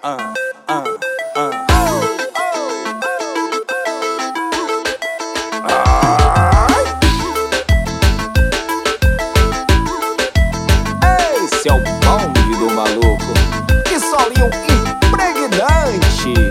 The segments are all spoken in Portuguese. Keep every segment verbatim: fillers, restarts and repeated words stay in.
ah, ah, ah. Esse é o bonde do maluco. Que solinho impregnante.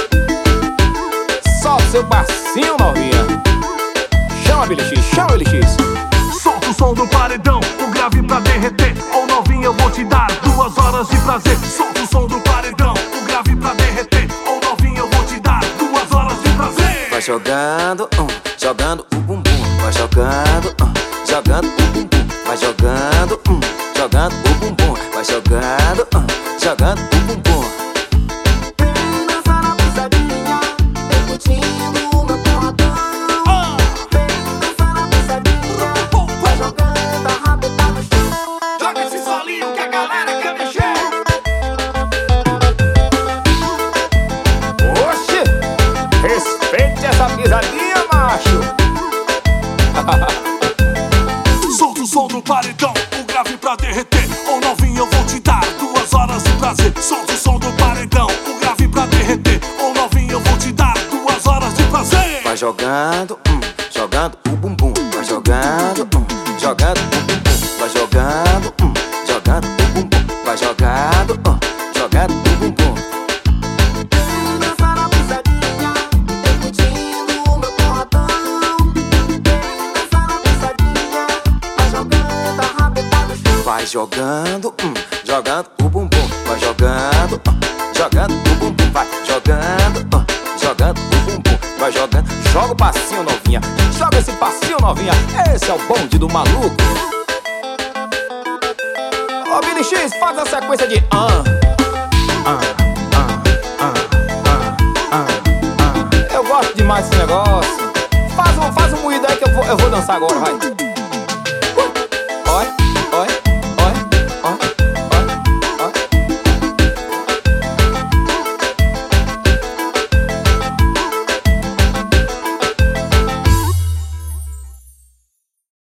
Só seu passinho, novinha. Chama, Billy X, chama, Billy X. Solta o som do paredão, o grave pra derreter. Ou novinha, eu vou te dar duas horas de prazer. Solta o som do paredão, o grave pra derreter. Ou novinha, eu vou te dar duas horas de prazer. Vai jogando, um, jogando o bumbum. Vai jogando, um, jogando o bumbum. Vai jogando, um, jogando o bumbum. Vai jogando, um, jogando o bumbum. Vem dançar na pisadinha, vem curtindo o meu porradão. Vem dançar na pisadinha, vai jogando a rabeta no chão. Joga esse solinho que a galera quer mexer. Oxe, respeite essa pisadinha, macho. Solta o som do paredão, o grave pra derreter. Ou novinha, eu vou te dar duas horas de prazer. Solta o som do paredão, o grave pra derreter. Ou novinha, eu vou te dar duas horas de prazer. Vai jogando, hum, jogando o bumbum. Vai jogando, hum, jogando o bumbum. Vai jogando, hum, jogando o bumbum. Vai jogando, hum, jogando o bumbum. Vem dançar na pisadinha, vem curtindo o meu porradão. Vem dançar na pisadinha, vai jogando a rabeta no chão. Vai jogando, hum, jogando o bumbum. Vai jogando, hum, jogando o bumbum. Vai jogando, hum, jogando o bumbum. Vai jogando, joga o passinho, novinha. Joga esse passinho, novinha. Esse é o bonde do maluco. Ô, Billy X, faz a sequência de ah, ah, ah, ah, ah, ah, ah. Eu gosto demais desse negócio. Faz um, faz um moído aí que eu vou, eu vou dançar agora, vai.